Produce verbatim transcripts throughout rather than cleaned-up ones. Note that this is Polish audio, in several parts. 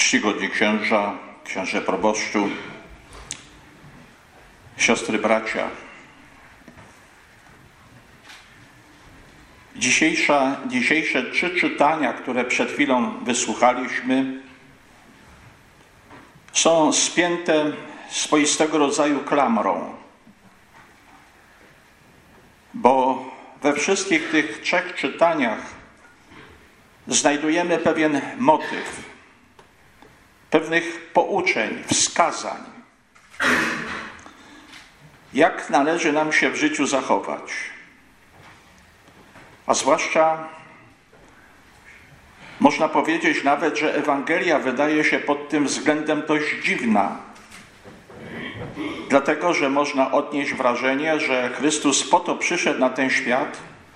Czcigodni księża, księże proboszczu, siostry, bracia. Dzisiejsza, dzisiejsze trzy czytania, które przed chwilą wysłuchaliśmy, są spięte swoistego rodzaju klamrą, bo we wszystkich tych trzech czytaniach znajdujemy pewien motyw, pewnych pouczeń, wskazań, jak należy nam się w życiu zachować. A zwłaszcza można powiedzieć nawet, że Ewangelia wydaje się pod tym względem dość dziwna, dlatego że można odnieść wrażenie, że Chrystus po to przyszedł na ten świat,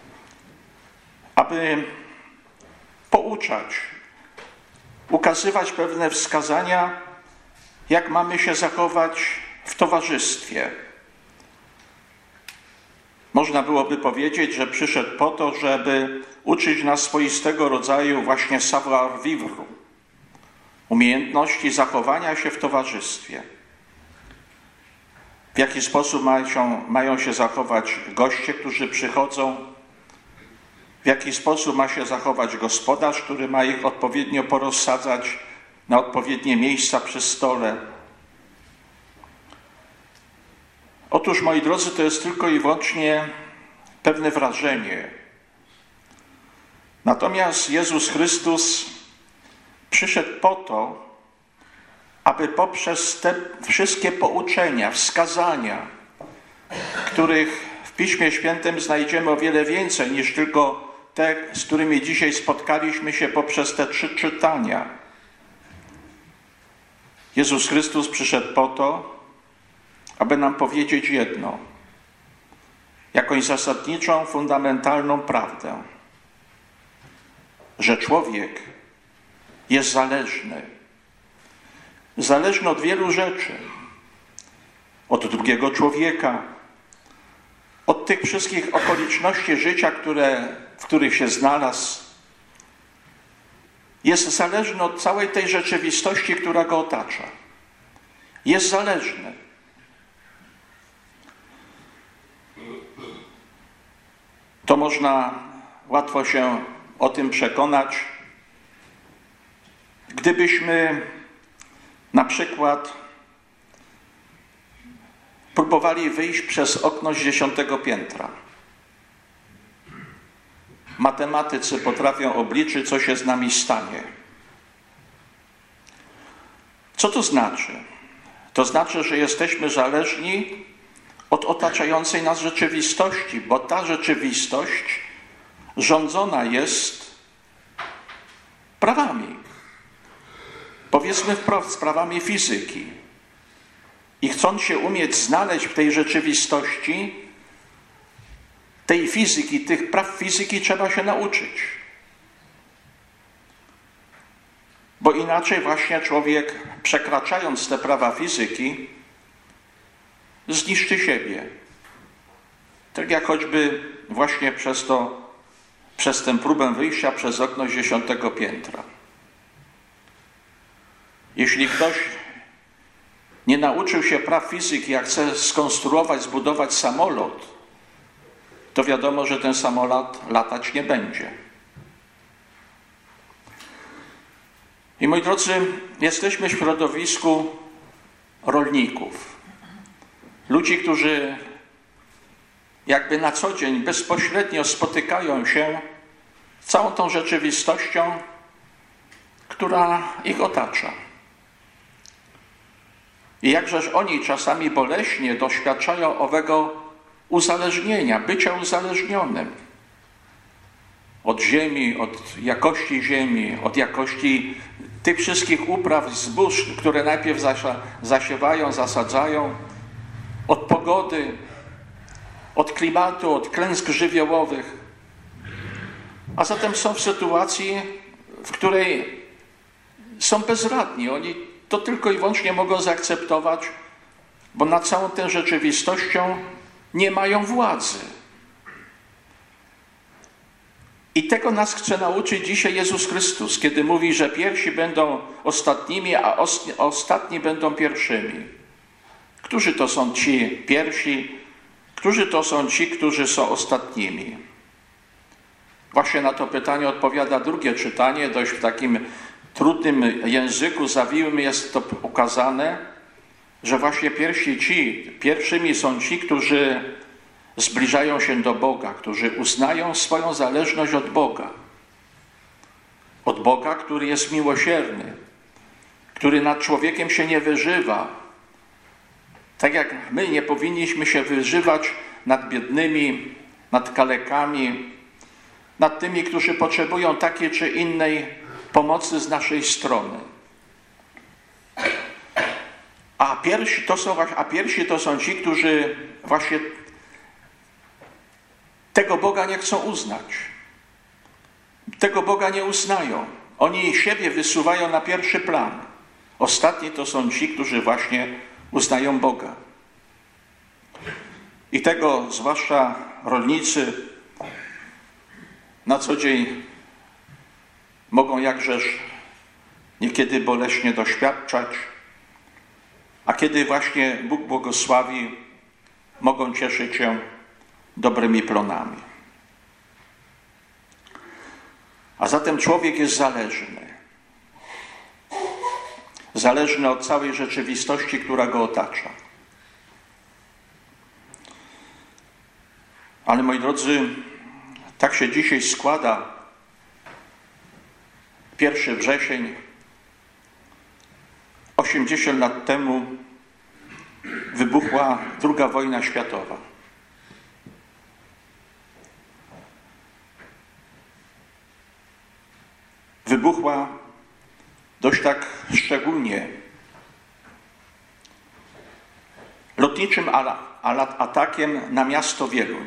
aby pouczać, ukazywać pewne wskazania, jak mamy się zachować w towarzystwie. Można byłoby powiedzieć, że przyszedł po to, żeby uczyć nas swoistego rodzaju właśnie savoir-vivre, umiejętności zachowania się w towarzystwie. W jaki sposób mają, mają się zachować goście, którzy przychodzą, w jaki sposób ma się zachować gospodarz, który ma ich odpowiednio porozsadzać na odpowiednie miejsca przy stole. Otóż, moi drodzy, to jest tylko i wyłącznie pewne wrażenie. Natomiast Jezus Chrystus przyszedł po to, aby poprzez te wszystkie pouczenia, wskazania, których w Piśmie Świętym znajdziemy o wiele więcej niż tylko te, z którymi dzisiaj spotkaliśmy się poprzez te trzy czytania. Jezus Chrystus przyszedł po to, aby nam powiedzieć jedno, jakąś zasadniczą, fundamentalną prawdę, że człowiek jest zależny. Zależny od wielu rzeczy. Od drugiego człowieka, od tych wszystkich okoliczności życia, które, w których się znalazł. Jest zależny od całej tej rzeczywistości, która go otacza. Jest zależny. To można łatwo się o tym przekonać, gdybyśmy na przykład próbowali wyjść przez okno z dziesiątego piętra. Matematycy potrafią obliczyć, co się z nami stanie. Co to znaczy? To znaczy, że jesteśmy zależni od otaczającej nas rzeczywistości, bo ta rzeczywistość rządzona jest prawami. Powiedzmy wprost, prawami fizyki. I chcąc się umieć znaleźć w tej rzeczywistości, tej fizyki, tych praw fizyki trzeba się nauczyć. Bo inaczej właśnie człowiek, przekraczając te prawa fizyki, zniszczy siebie. Tak jak choćby właśnie przez to, przez tę próbę wyjścia przez okno z dziesiątego piętra. Jeśli ktoś nie nauczył się praw fizyki, jak chce skonstruować, zbudować samolot, to wiadomo, że ten samolot latać nie będzie. I moi drodzy, jesteśmy w środowisku rolników. Ludzi, którzy jakby na co dzień bezpośrednio spotykają się z całą tą rzeczywistością, która ich otacza. I jakżeż oni czasami boleśnie doświadczają owego uzależnienia, bycia uzależnionym od ziemi, od jakości ziemi, od jakości tych wszystkich upraw, zbóż, które najpierw zasiewają, zasadzają, od pogody, od klimatu, od klęsk żywiołowych. A zatem są w sytuacji, w której są bezradni. Oni to tylko i wyłącznie mogą zaakceptować, bo nad całą tę rzeczywistością nie mają władzy. I tego nas chce nauczyć dzisiaj Jezus Chrystus, kiedy mówi, że pierwsi będą ostatnimi, a ostatni będą pierwszymi. Którzy to są ci pierwsi? Którzy to są ci, którzy są ostatnimi? Właśnie na to pytanie odpowiada drugie czytanie, dość w takim trudnym języku, zawiłym jest to ukazane, że właśnie pierwsi ci, pierwszymi są ci, którzy zbliżają się do Boga, którzy uznają swoją zależność od Boga. Od Boga, który jest miłosierny, który nad człowiekiem się nie wyżywa. Tak jak my nie powinniśmy się wyżywać nad biednymi, nad kalekami, nad tymi, którzy potrzebują takiej czy innej pomocy z naszej strony. A pierwsi to są, a pierwsi to są ci, którzy właśnie tego Boga nie chcą uznać. Tego Boga nie uznają. Oni siebie wysuwają na pierwszy plan. Ostatni to są ci, którzy właśnie uznają Boga. I tego zwłaszcza rolnicy na co dzień mogą jakżeż niekiedy boleśnie doświadczać, a kiedy właśnie Bóg błogosławi, mogą cieszyć się dobrymi plonami. A zatem człowiek jest zależny. Zależny od całej rzeczywistości, która go otacza. Ale moi drodzy, tak się dzisiaj składa. pierwszego września, osiemdziesiąt lat temu wybuchła druga wojna światowa. Wybuchła dość tak szczególnie lotniczym atakiem na miasto Wieluń.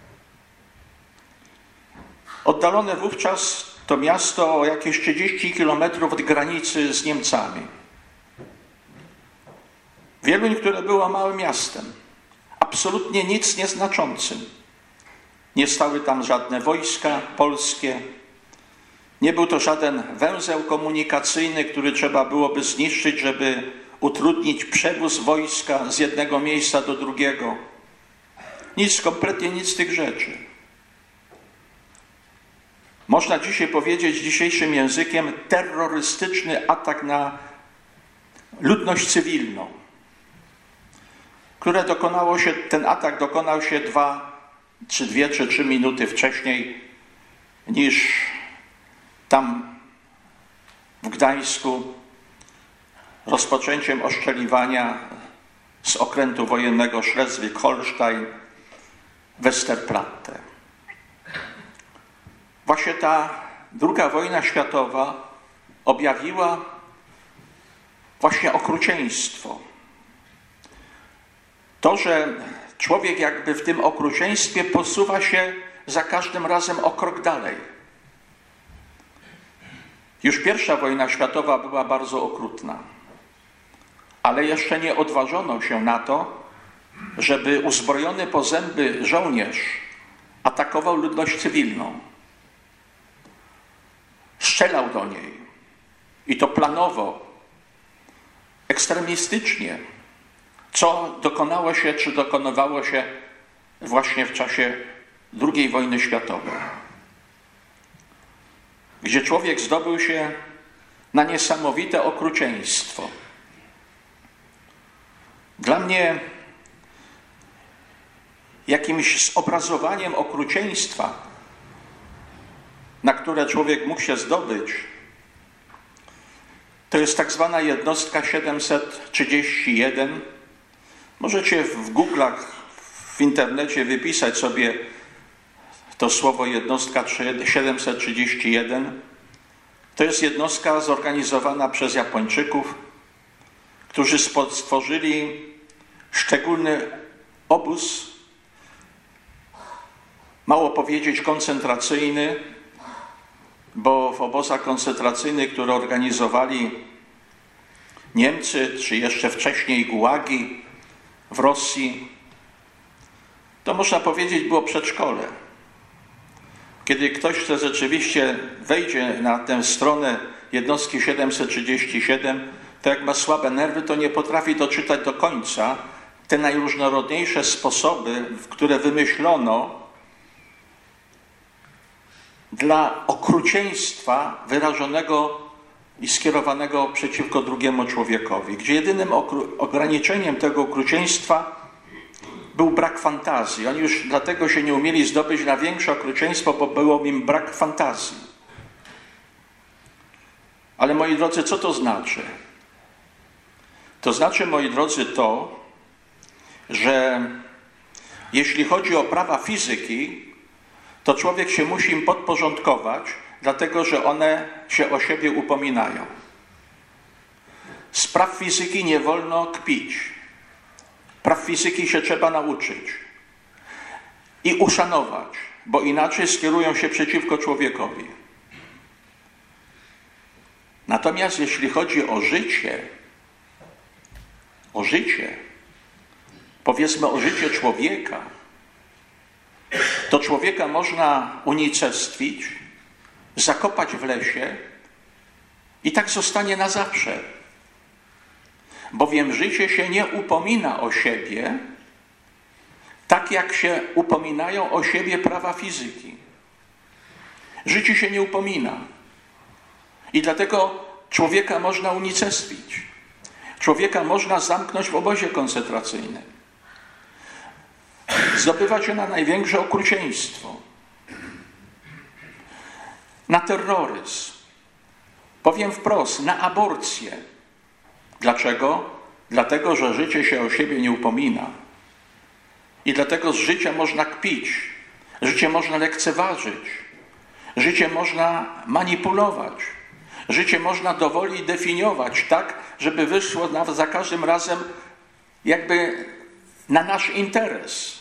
Oddalone wówczas to miasto o jakieś trzydzieści kilometrów od granicy z Niemcami. Wieluń, które było małym miastem, absolutnie nic nieznaczącym. Nie stały tam żadne wojska polskie, nie był to żaden węzeł komunikacyjny, który trzeba byłoby zniszczyć, żeby utrudnić przewóz wojska z jednego miejsca do drugiego. Nic, kompletnie nic z tych rzeczy. Można dzisiaj powiedzieć dzisiejszym językiem terrorystyczny atak na ludność cywilną, które dokonało się, ten atak dokonał się dwa, czy dwie, czy trzy minuty wcześniej niż tam w Gdańsku rozpoczęciem ostrzeliwania z okrętu wojennego Schleswig-Holstein Westerplatte. Właśnie ta druga wojna światowa objawiła właśnie okrucieństwo. To, że człowiek jakby w tym okrucieństwie posuwa się za każdym razem o krok dalej. Już pierwsza wojna światowa była bardzo okrutna, ale jeszcze nie odważono się na to, żeby uzbrojony po zęby żołnierz atakował ludność cywilną. Strzelał do niej i to planowo, ekstremistycznie, co dokonało się, czy dokonywało się właśnie w czasie drugiej wojny światowej, gdzie człowiek zdobył się na niesamowite okrucieństwo. Dla mnie jakimś zobrazowaniem okrucieństwa, na które człowiek mógł się zdobyć, to jest tak zwana jednostka siedemset trzydzieści jeden. Możecie w Google'ach, w internecie wypisać sobie to słowo jednostka siedemset trzydzieści jeden. To jest jednostka zorganizowana przez Japończyków, którzy stworzyli szczególny obóz, mało powiedzieć koncentracyjny, bo w obozach koncentracyjnych, które organizowali Niemcy, czy jeszcze wcześniej gułagi w Rosji, to można powiedzieć było przedszkole. Kiedy ktoś chce rzeczywiście wejdzie na tę stronę jednostki siedemset trzydzieści siedem, to jak ma słabe nerwy, to nie potrafi doczytać do końca te najróżnorodniejsze sposoby, które wymyślono dla okrucieństwa wyrażonego i skierowanego przeciwko drugiemu człowiekowi, gdzie jedynym ograniczeniem tego okrucieństwa był brak fantazji. Oni już dlatego się nie umieli zdobyć na większe okrucieństwo, bo było im brak fantazji. Ale moi drodzy, co to znaczy? To znaczy, moi drodzy, to, że jeśli chodzi o prawa fizyki, to człowiek się musi im podporządkować, dlatego że one się o siebie upominają. Z praw fizyki nie wolno kpić. Praw fizyki się trzeba nauczyć i uszanować, bo inaczej skierują się przeciwko człowiekowi. Natomiast jeśli chodzi o życie, o życie, powiedzmy o życie człowieka, to człowieka można unicestwić, zakopać w lesie i tak zostanie na zawsze. Bowiem życie się nie upomina o siebie, tak jak się upominają o siebie prawa fizyki. Życie się nie upomina. I dlatego człowieka można unicestwić. Człowieka można zamknąć w obozie koncentracyjnym. Zdobywa się na największe okrucieństwo. Na terroryzm. Powiem wprost, na aborcję. Dlaczego? Dlatego, że życie się o siebie nie upomina. I dlatego z życia można kpić. Życie można lekceważyć. Życie można manipulować. Życie można dowoli definiować tak, żeby wyszło nawet za każdym razem jakby na nasz interes.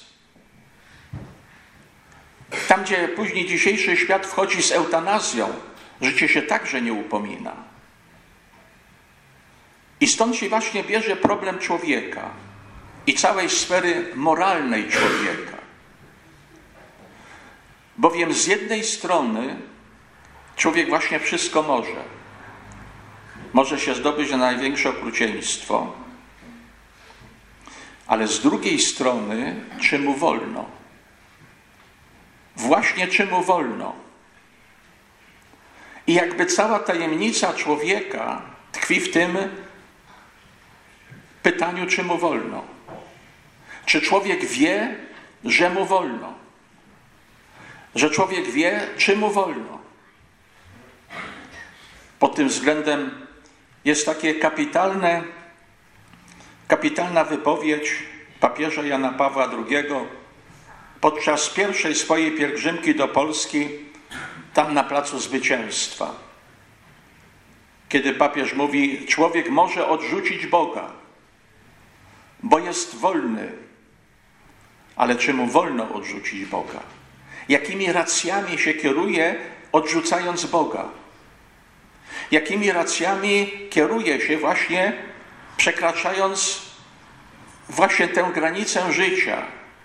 Tam, gdzie później dzisiejszy świat wchodzi z eutanazją, życie się także nie upomina. I stąd się właśnie bierze problem człowieka i całej sfery moralnej człowieka. Bowiem z jednej strony człowiek właśnie wszystko może. Może się zdobyć na największe okrucieństwo, ale z drugiej strony czy mu wolno? Właśnie czy mu wolno? I jakby cała tajemnica człowieka tkwi w tym pytaniu, czy mu wolno. Czy człowiek wie, że mu wolno? Że człowiek wie, czy mu wolno? Pod tym względem jest takie kapitalne, kapitalna wypowiedź papieża Jana Pawła drugiego podczas pierwszej swojej pielgrzymki do Polski, tam na Placu Zwycięstwa. Kiedy papież mówi, człowiek może odrzucić Boga, bo jest wolny, ale czy mu wolno odrzucić Boga? Jakimi racjami się kieruje, odrzucając Boga? Jakimi racjami kieruje się właśnie, przekraczając właśnie tę granicę życia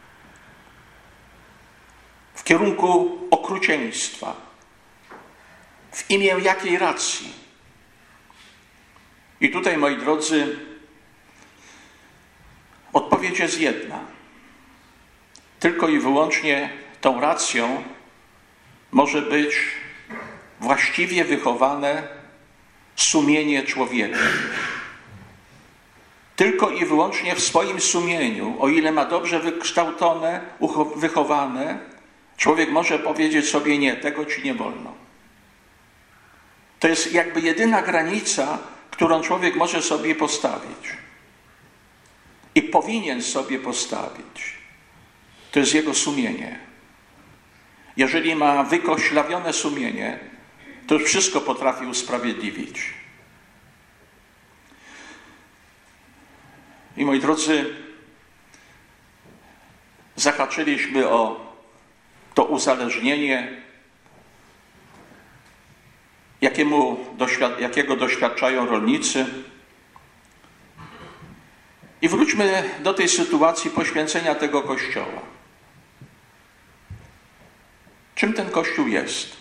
w kierunku okrucieństwa? W imię jakiej racji? I tutaj, moi drodzy, odpowiedź jest jedna. Tylko i wyłącznie tą racją może być właściwie wychowane sumienie człowieka. Tylko i wyłącznie w swoim sumieniu, o ile ma dobrze wykształcone, wychowane, człowiek może powiedzieć sobie nie, tego ci nie wolno. To jest jakby jedyna granica, którą człowiek może sobie postawić. I powinien sobie postawić. To jest jego sumienie. Jeżeli ma wykoślawione sumienie, to już wszystko potrafi usprawiedliwić. I moi drodzy, zahaczyliśmy o to uzależnienie, jakiemu doświad- jakiego doświadczają rolnicy. I wróćmy do tej sytuacji poświęcenia tego Kościoła. Czym ten Kościół jest?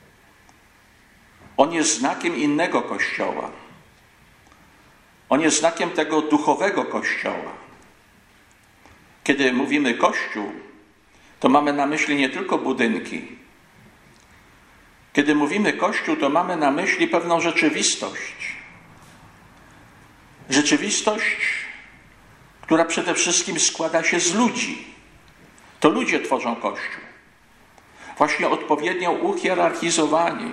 On jest znakiem innego Kościoła. On jest znakiem tego duchowego Kościoła. Kiedy mówimy Kościół, to mamy na myśli nie tylko budynki. Kiedy mówimy Kościół, to mamy na myśli pewną rzeczywistość. Rzeczywistość, która przede wszystkim składa się z ludzi. To ludzie tworzą Kościół. Właśnie odpowiednio uhierarchizowani.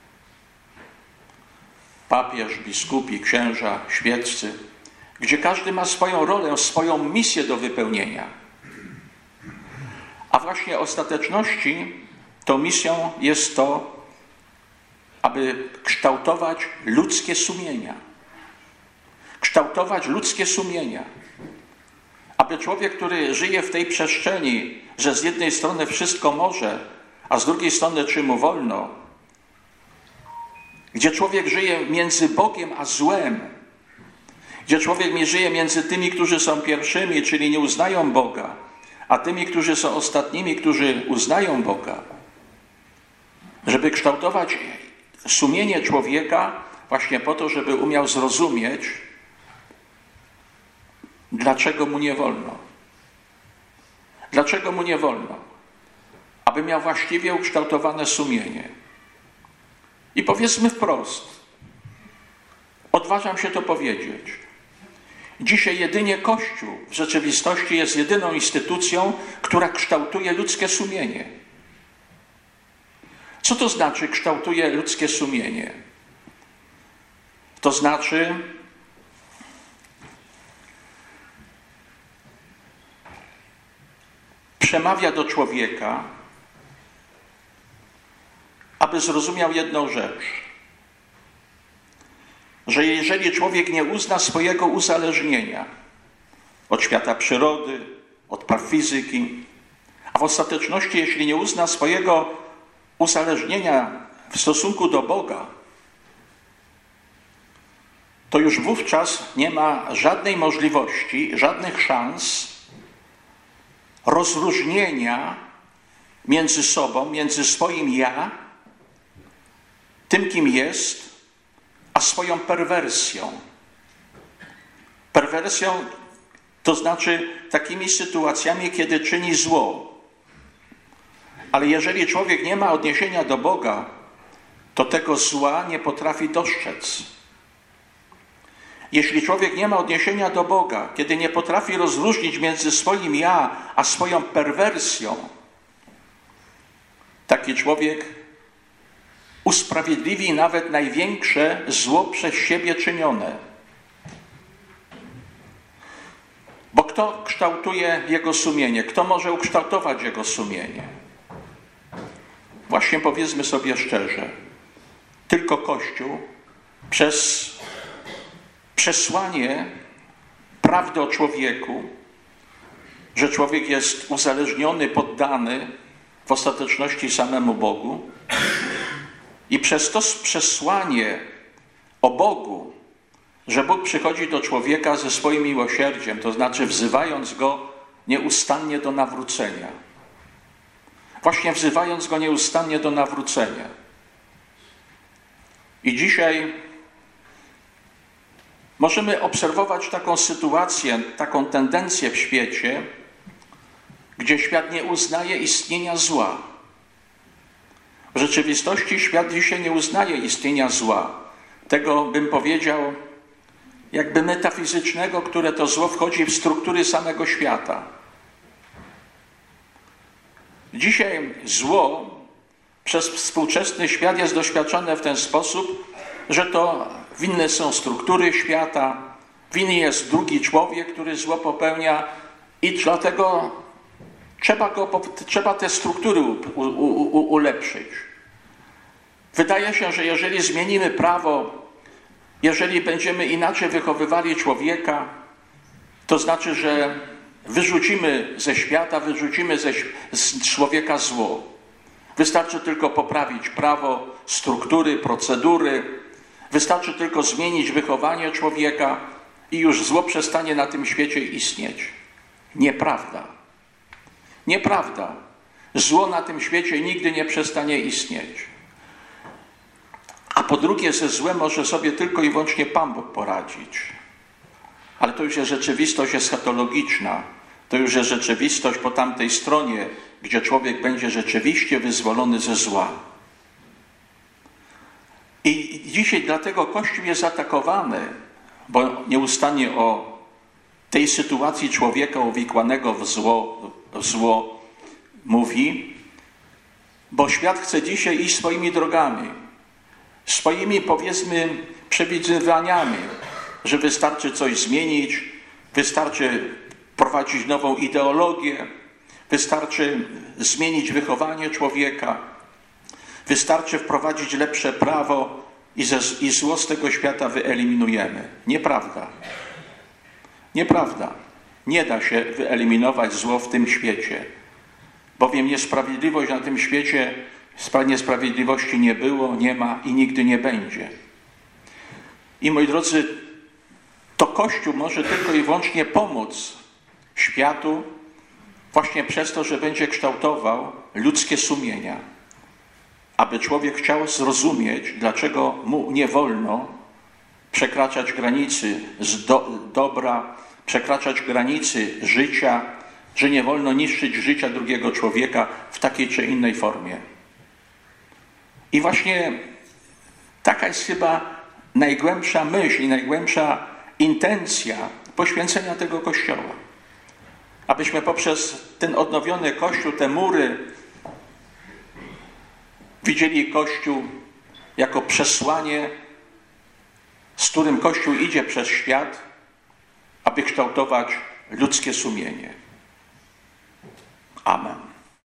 Papież, biskupi, księża, świeccy, gdzie każdy ma swoją rolę, swoją misję do wypełnienia. A właśnie w ostateczności tą misją jest to, aby kształtować ludzkie sumienia. Kształtować ludzkie sumienia. Aby człowiek, który żyje w tej przestrzeni, że z jednej strony wszystko może, a z drugiej strony czy mu wolno, gdzie człowiek żyje między Bogiem a złem, gdzie człowiek żyje między tymi, którzy są pierwszymi, czyli nie uznają Boga, a tymi, którzy są ostatnimi, którzy uznają Boga, żeby kształtować sumienie człowieka właśnie po to, żeby umiał zrozumieć, dlaczego mu nie wolno. Dlaczego mu nie wolno? Aby miał właściwie ukształtowane sumienie. I powiedzmy wprost, odważam się to powiedzieć, dzisiaj jedynie Kościół w rzeczywistości jest jedyną instytucją, która kształtuje ludzkie sumienie. Co to znaczy kształtuje ludzkie sumienie? To znaczy przemawia do człowieka, aby zrozumiał jedną rzecz, że jeżeli człowiek nie uzna swojego uzależnienia od świata przyrody, od praw fizyki, a w ostateczności jeśli nie uzna swojego uzależnienia w stosunku do Boga, to już wówczas nie ma żadnej możliwości, żadnych szans rozróżnienia między sobą, między swoim ja, tym kim jest, a swoją perwersją. Perwersją to znaczy takimi sytuacjami, kiedy czyni zło. Ale jeżeli człowiek nie ma odniesienia do Boga, to tego zła nie potrafi dostrzec. Jeśli człowiek nie ma odniesienia do Boga, kiedy nie potrafi rozróżnić między swoim ja, a swoją perwersją, taki człowiek usprawiedliwi nawet największe zło przez siebie czynione. Bo kto kształtuje jego sumienie? Kto może ukształtować jego sumienie? Właśnie powiedzmy sobie szczerze, tylko Kościół przez przesłanie prawdy o człowieku, że człowiek jest uzależniony, poddany w ostateczności samemu Bogu, i przez to przesłanie o Bogu, że Bóg przychodzi do człowieka ze swoim miłosierdziem, to znaczy wzywając go nieustannie do nawrócenia. Właśnie wzywając go nieustannie do nawrócenia. I dzisiaj możemy obserwować taką sytuację, taką tendencję w świecie, gdzie świat nie uznaje istnienia zła. W rzeczywistości świat dzisiaj nie uznaje istnienia zła. Tego, bym powiedział, jakby metafizycznego, które to zło wchodzi w struktury samego świata. Dzisiaj zło przez współczesny świat jest doświadczane w ten sposób, że to winne są struktury świata, winny jest drugi człowiek, który zło popełnia i dlatego trzeba, go, trzeba te struktury u, u, u, ulepszyć. Wydaje się, że jeżeli zmienimy prawo, jeżeli będziemy inaczej wychowywali człowieka, to znaczy, że wyrzucimy ze świata, wyrzucimy ze, z człowieka zło. Wystarczy tylko poprawić prawo, struktury, procedury. Wystarczy tylko zmienić wychowanie człowieka i już zło przestanie na tym świecie istnieć. Nieprawda. Nieprawda. Zło na tym świecie nigdy nie przestanie istnieć. A po drugie, ze złem może sobie tylko i wyłącznie Pan Bóg poradzić. Ale to już jest rzeczywistość eschatologiczna. To już jest rzeczywistość po tamtej stronie, gdzie człowiek będzie rzeczywiście wyzwolony ze zła. I dzisiaj dlatego Kościół jest atakowany, bo nieustannie o tej sytuacji człowieka uwikłanego w zło, w zło mówi, bo świat chce dzisiaj iść swoimi drogami, swoimi, powiedzmy, przewidywaniami, że wystarczy coś zmienić, wystarczy prowadzić nową ideologię, wystarczy zmienić wychowanie człowieka, wystarczy wprowadzić lepsze prawo i, ze, i zło z tego świata wyeliminujemy. Nieprawda. Nieprawda. Nie da się wyeliminować zło w tym świecie, bowiem niesprawiedliwość na tym świecie, niesprawiedliwości nie było, nie ma i nigdy nie będzie. I moi drodzy, to Kościół może tylko i wyłącznie pomóc światu właśnie przez to, że będzie kształtował ludzkie sumienia. Aby człowiek chciał zrozumieć, dlaczego mu nie wolno przekraczać granicy z do, dobra, przekraczać granicy życia, że nie wolno niszczyć życia drugiego człowieka w takiej czy innej formie. I właśnie taka jest chyba najgłębsza myśl i najgłębsza intencja poświęcenia tego Kościoła. Abyśmy poprzez ten odnowiony Kościół, te mury, widzieli Kościół jako przesłanie, z którym Kościół idzie przez świat, aby kształtować ludzkie sumienie. Amen.